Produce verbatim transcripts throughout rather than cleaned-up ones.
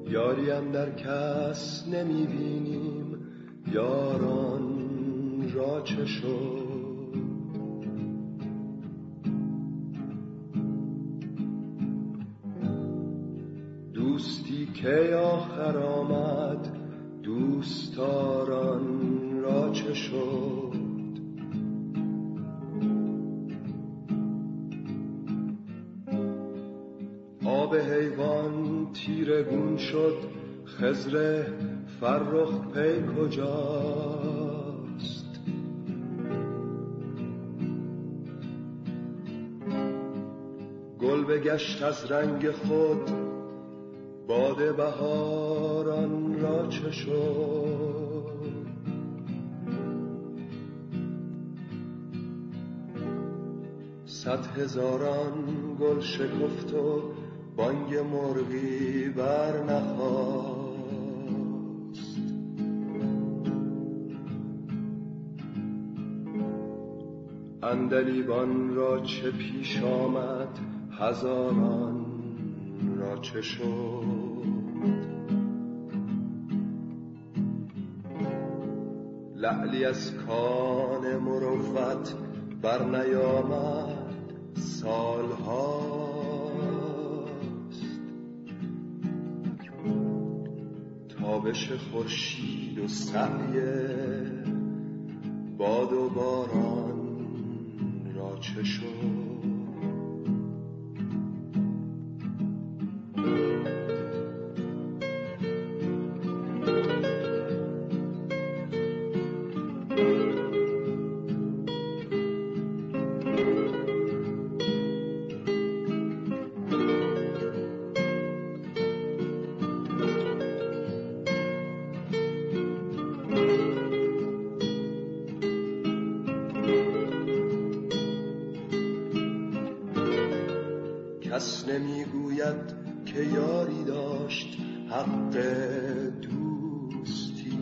یاریم در کس نمی بینیم، یاران را چه شد؟ دوستی که آخر آمد، دوستداران را چه شد؟ آب حیوان تیرگون شد، خضر فرخ پی کجاست؟ گل بگشت از رنگ خود، باد بهاران را چه شد؟ صد هزاران گل شکفت و بانگ مرغی بر نخاست. عندلیبان را چه پیش آمد، هزاران را چه شد؟ لعلی از کان مروت بر نیامد سالهاست. تابش خورشید و سعی باد و باران را چه شد؟ کس نمیگوید که یاری داشت حق دوستی.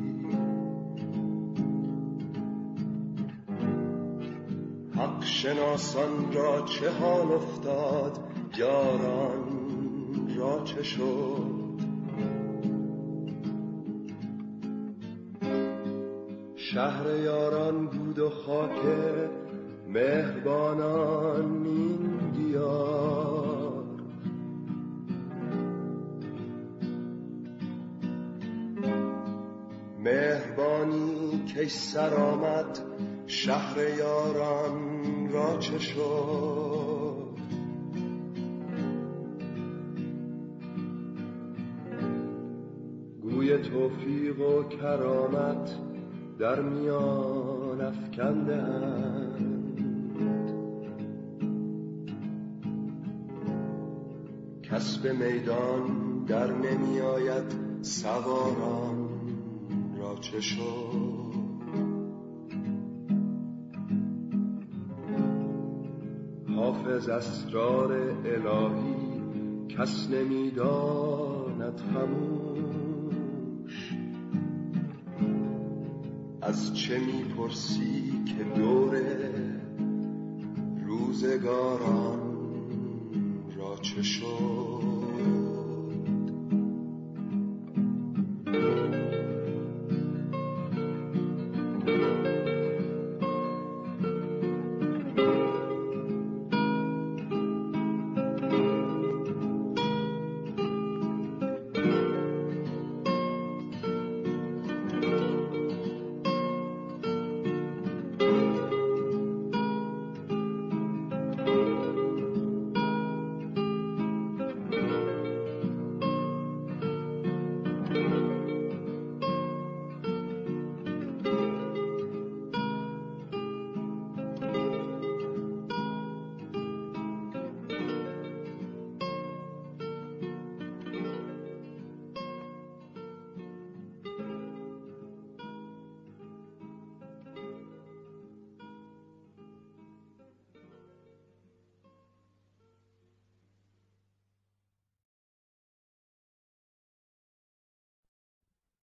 حق شناسان را چه حال افتاد، یاران را چه شد؟ شهر یاران بود و خاک مهربانان این دیار. مهربانی که سر آمد، شهر یاران را چه شد؟ گوی توفیق و کرامت در میان افکندند. کس به میدان در نمی آید، سواران را چه شد؟ حافظ اسرار الهی کس نمی داند خموش. از چه می پرسی که دور روزگاران را چه شد؟